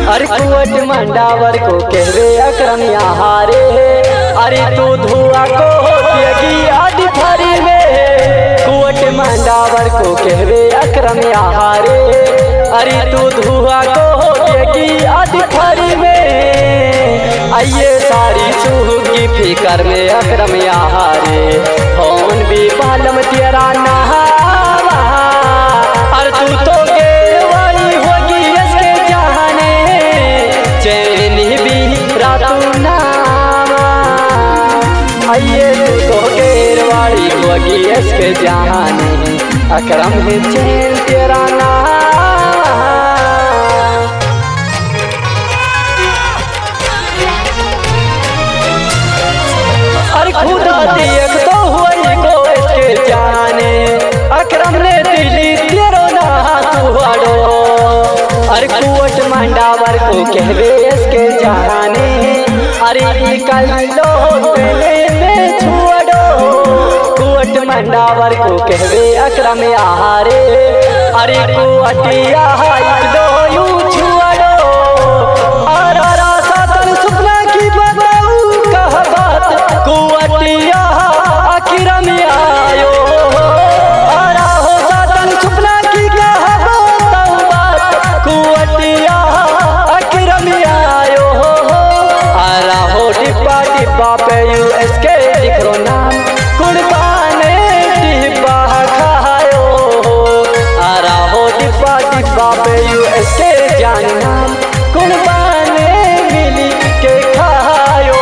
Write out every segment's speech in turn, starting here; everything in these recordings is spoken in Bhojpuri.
अरे कुवट मंडावर को कहवे अकरम यहाँ रे। अरे तू धुआ को होगी आदि थारी में। कुवट मंडावर को कहवे अकरम यहाँ रे। अरे तू धुआ को होगी आदि थारी में। आइए सारी सूह की फिकर में अकरम यहाँ रे। कौन भी बालम तेरा नहा और तू तो गेरवाई होगी इसके जहाने। चैन भी रातू नामा आइए तू तो गेरवाई होगी इसके जहाने। अकरम है चैन तेरा नाम। अरे खुदा देख तो हुई को इसके जाने। अकरम ने दिली तेरो ना तुहाड़ो। अरे कुवट मंडावर को कहवे इसके जाने। अरे निकल लो पहले में छुड़ो। कुवट मंडावर को कहवे अकरम यहाँ रे। अरे कुवटिया लो यूं छुड़ो। अरारा सातन सुपना की बताऊं कह बात। कुवटिया अकरम आयो। अरा हो सातन सुपना की कह बताऊं बात। कुवटिया अकरम आयो। अरा हो डिब्बा डिब्बा पे यूएसके लिख रो नाम। कुर्बाने डिब्बा खायो। अरा हो डिब्बा डिब्बा पे यूएसके जान नाम। कुर्बाने मिली के खायो।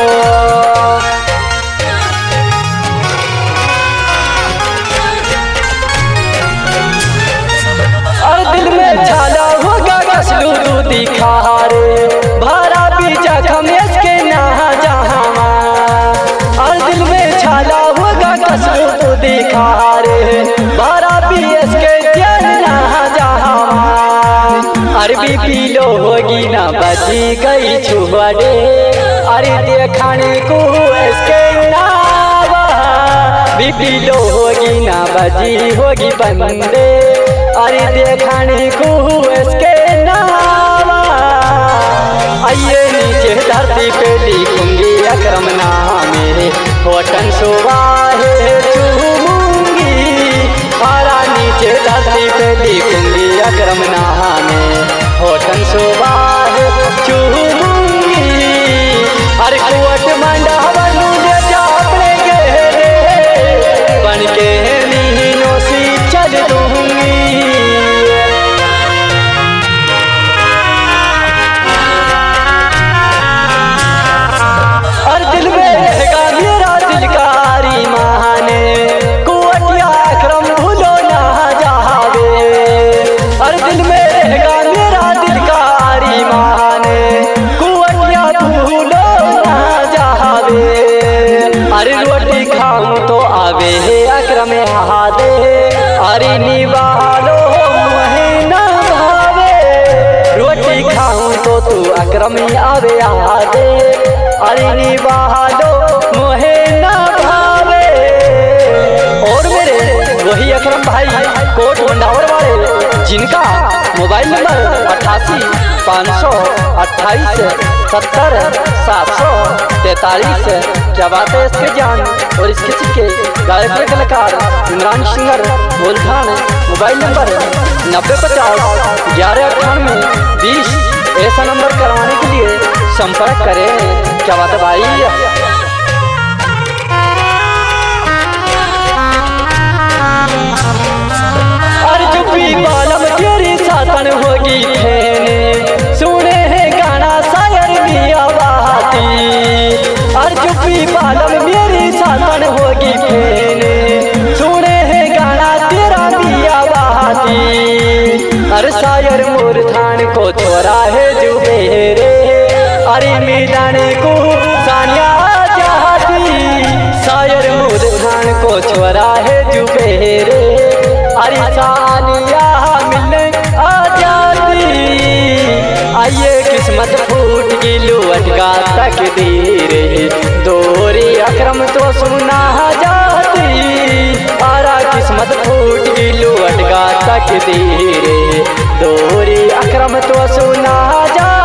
और दिल में छाला होगा कसलू तू दिखा रे। भरा भी जखम इसके ना जहां। और दिल में छाला होगा कसलू तू दिखा रे। भरा भी इसके ना जहां। अरबी पीलो होगी ना बची गई छुड़े। अरे देखने को इसके नावा। पीलो होगी ना बजी होगी बंदे। अरे देखने को इसके नावा। आइए नीचे धरती पे लिखूंगी अकरम नामे। होटन सुबाहे चूमूंगी। आरा नीचे धरती पे लिखूंगी अकरम नामे। होटन सुबाहे चूमूंगी। अरे कुवट मंडावर ले जा अपने गहरे। बन के मीनों सी चल दूंगी। और दिल में रहेगा मेरा दिलकारी माने। कुवटिया अकरम भूलो ना जावे। और दिल में रहेगा मेरा दिलकारी माने। कुवटिया भूलो ना जावे। अरे रोटी खाऊं तो आवे है अकरम यहाँ दे। अरे निवालो मुहे ना भावे। रोटी खाऊं तो तू अकरम आवे यहाँ दे। अरे निवालो मुहे ना भावे। और मेरे वही अकरम भाई कोट मंडावर वाले जिनका मोबाइल नंबर 88 528 70 743। क्या बात है इसके जान और इसके सिक्के। गायक कलाकार इमरान सिंगर बोलखान। Mobile number 9050 1198 20। ऐसा नंबर करवाने के लिए संपर्क करें। क्या बात है भाई। अर्जुबी बालम तेरी सातन होगी फेने। सुने हैं गाना शायर मिया बहाती। अर्जुबी बालम मेरी सातन होगी फेने। सुने हैं गाना तेरा मिया बहाती। अरे शायर मूर्धान को छोरा है जुबेरे। अरे मैदान को सानिया जाती। शायर मूर्धान को छोरा है जुबेरे। अरे सानिया मिलने आ जाती। आइए किस्मत फूट की लुअटका तकदीर। दोरी अकरम तो सुना जाती। आरा किस्मत फूट की लुअटका तकदीर। दोरी अकरम तो सुना जा।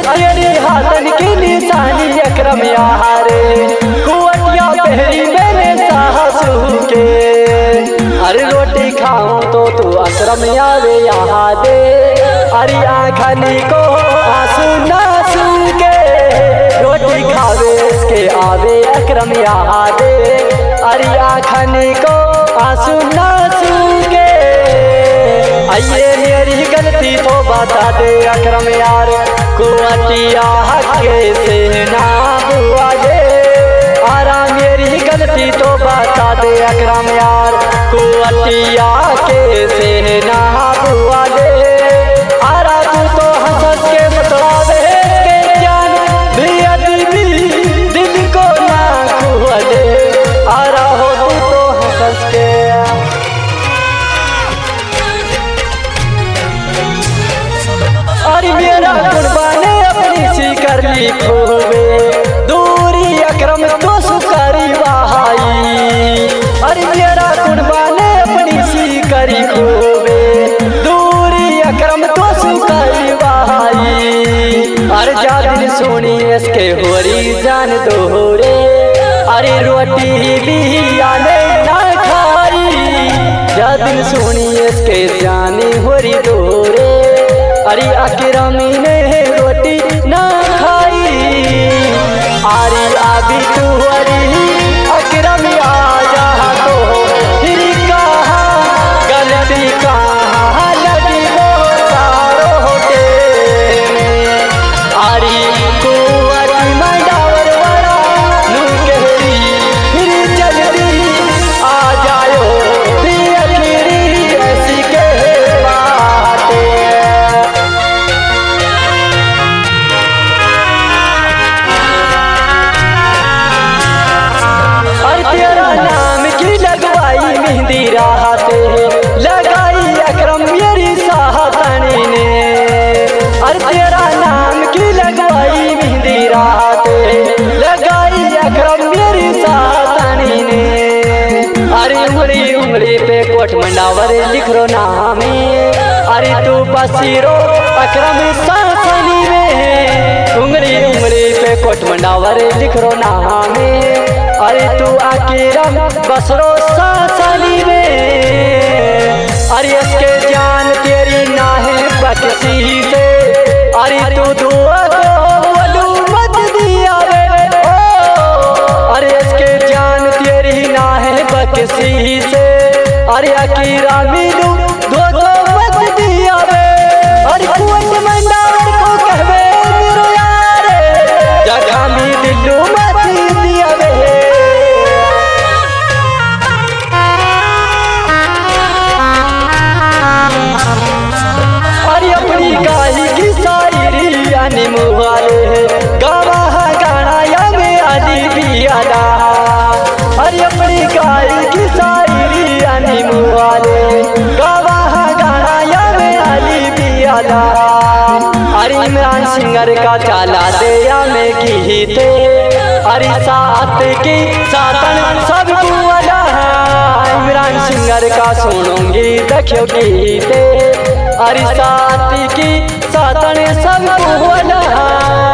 अरे हाथन की निशानी अकरम यारे कुवटिया पहली मैंने सासू के। अरे रोटी खाऊं तो तू अकरम आवे यहाँ दे, अरे आँखनी को आंसू ना सुन के। रोटी खावे इसके आवे अकरम यहाँ दे, अरे आँखनी को आंसू ना सुन के। आइए मेरी गलती तो बता दे अकरम यार, कुवटिया हके से ना बुआ दे। आरा मेरी गलती तो बता दे अकरम यार, कुवटिया के से ना बुआ दे। आरा तू तो हंस के बतलावे के जान भी दिल को ना खुआ दे। आरा हो तू तो हंस के। अरे मेरा कुर्बाने अपनी सी कर ली खोवे, दूरी अकरम तो सुकारी बहाई। अरे मेरा कुर्बाने अपनी सी करी खोवे, दूरी अकरम तो सुकारी बहाई। अरे जा दिन सुनी इसके होरी जान दोहरे, अरे रोटी भी आने ना खाई। जा दिन सुनी इसके जानी होरी दोहरे, अरे अकरमी ने रोटी ना खाई। अरे अभी तू अरे अकरम आ जा तो फिर कहाँ गलती कहाँ लगी वो सारों के। अरे कुंवारी मंडावर वाला नू कहरी फिर जल्दी आ जाओ, अखरी ऐसी के बातें। तेरा नाम की लगवाई मेहंदी राहते, लगाई अकरम मेरी साहतनी ने। अरे तेरा नाम की लगवाई मेहंदी राहते, लगाई अकरम मेरी साहतनी ने। अरे उंगली उंगली पे कोट मंडावर लिख रो नामे, अरे तू पसीरो अकरम सासनी में। उंगली उंगली पे कोट मंडावर लिख रो नामे, अरे तू अकरम बसरो सासनी में। अरे इसके जान तेरी ना है बख्शी से, अरे तू दुआ को मत दिया रे ओ। अरे इसके जान तेरी ना है बख्शी से, अरे अकरम मिलू दो मत दिया रे। अरे कुवट मंडावर को कहवे मेरो यार, जगह में दिलू मत दिया रे। अपनी गाही की शायरी यानी मुहाले गावा गाना या में आदि पियाला। अरे अपनी गाही की शायरी यानी मुहाले गावा गाना या में आदि पियाला। अरे इमरान सिंगर का चाला दे या में गीते, अरे साथ की सातन सब वाला। इमरान सिंगर का सुनूंगी देखियो गीते, अरे साथ की सातन सब वाला।